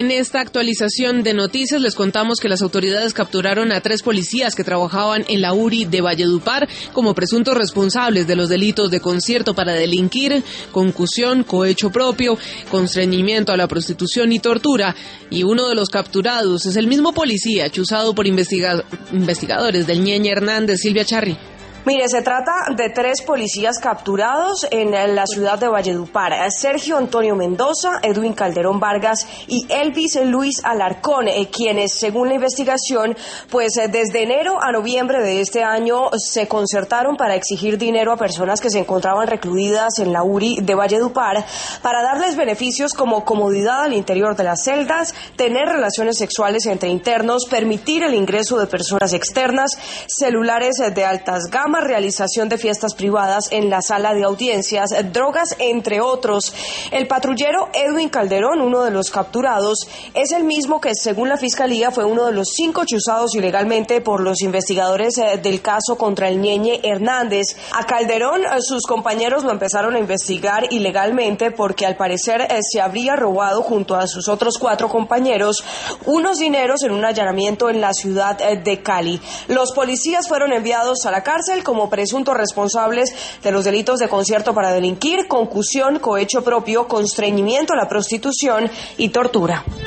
En esta actualización de noticias les contamos que las autoridades capturaron a 3 policías que trabajaban en la URI de Valledupar como presuntos responsables de los delitos de concierto para delinquir, concusión, cohecho propio, constreñimiento a la prostitución y tortura. Y uno de los capturados es el mismo policía chuzado por investigadores del Ñeñe Hernández. Silvia Charri. Mire, se trata de 3 policías capturados en la ciudad de Valledupar: Sergio Antonio Mendoza, Edwin Calderón Vargas y Elvis Luis Alarcón, quienes, según la investigación, pues desde enero a noviembre de este año se concertaron para exigir dinero a personas que se encontraban recluidas en la URI de Valledupar para darles beneficios como comodidad al interior de las celdas, tener relaciones sexuales entre internos, permitir el ingreso de personas externas, celulares de altas gamas, realización de fiestas privadas en la sala de audiencias, drogas, entre otros. El patrullero Edwin Calderón, uno de los capturados, es el mismo que, según la Fiscalía, fue uno de los 5 chuzados ilegalmente por los investigadores del caso contra el Ñeñe Hernández. A Calderón, sus compañeros lo empezaron a investigar ilegalmente porque al parecer se habría robado junto a sus otros 4 compañeros unos dineros en un allanamiento en la ciudad de Cali. Los policías fueron enviados a la cárcel como presuntos responsables de los delitos de concierto para delinquir, concusión, cohecho propio, constreñimiento a la prostitución y tortura.